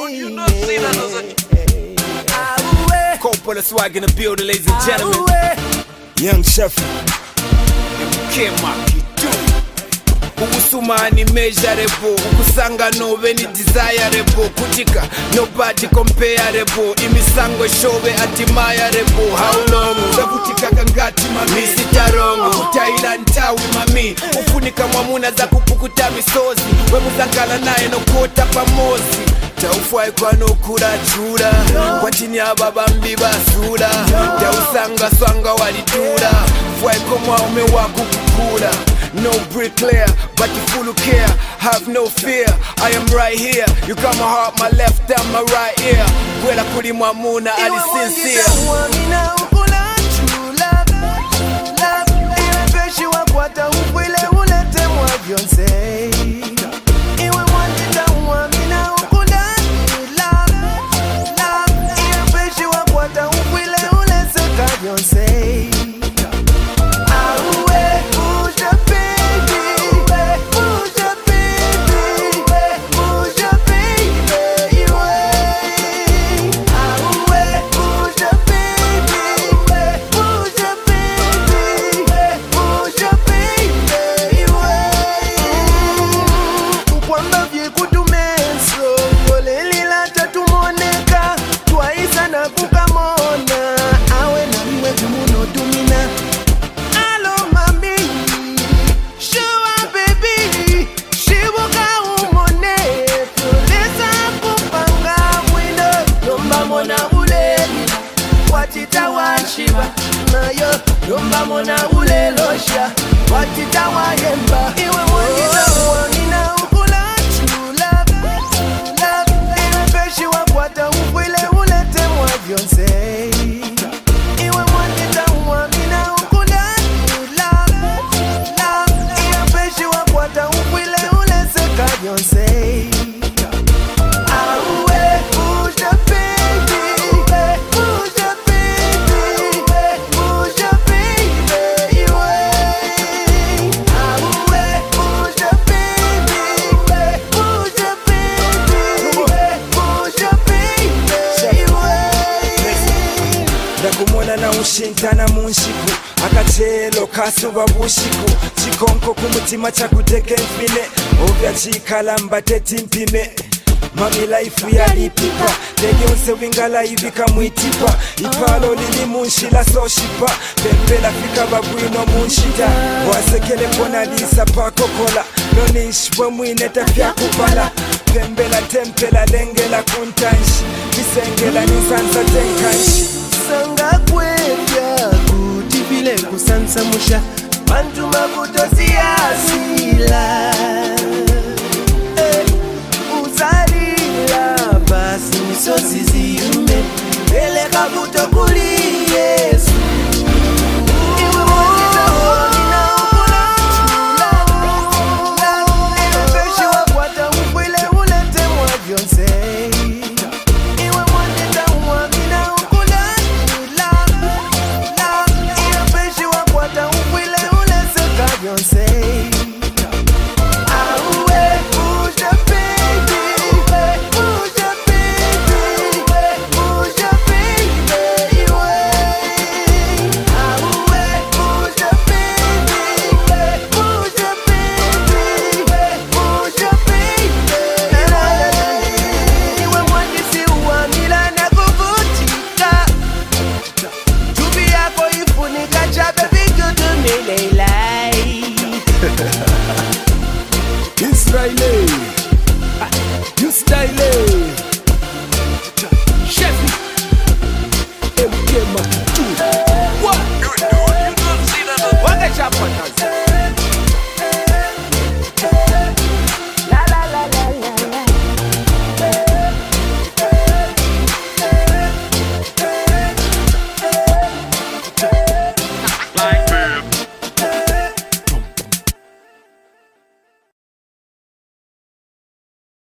You know Coppola swag in the building, ladies and gentlemen. Young Sheffield. Ukusumani measurable, ukusanga nove ni desirable, kutika nobody comparable, imisango shove admirable. How long uzavutika kangati mami sitarongo, Thailand tawi mami ufunika mwamuna za kupukuta misozi, we muzangala nae no kota pamozi. Taufai kwa no kura chura, kwa chini ya babambi basura, tausanga swanga walidura, fwai komwa ume waku kukura. No bricklayer, but you full of care. Have no fear, I am right here. You got my heart, my left and my right ear. Kwela kuli mwamuna, ali sincere. Lumba mona ule losha, watita wa yemba. Iwe wanina ukula chula, iwe peshi wa kwata ukwile ulete mwa vyonse. Iwe wanina ukula chula, iwe peshi wa kwata ukwile ulete ka vyonse. Kumona na ushintana munshiku, akatelo kasuba bushiku, chikonko kumutima chakuteke mfine, ovya chikalamba tetimpime. Mami life yalipipa, lege unse wingala hivi kamwitipa, ipalo lili munshila soshipa, pempela fika babwino munshita, wasekele pona lisa pakokola, nonishwe mwine tafya kupala, pembela tempela lengela kuntanshi, bisengela nisansa tenkanshi. Sanga kwevya kutibile kusansa musha, bantu makuto siyasila. Uzalila basi misozi ziyume, peleka kuto kuli Yesu. Iwe wanina ukula chula, iwe peshi wa kwata ukwile ulete mwa vyonse. Iwe wanina ukula chula, iwe peshi wa kwata ukwile ulete ka vyonse. Israeli, you style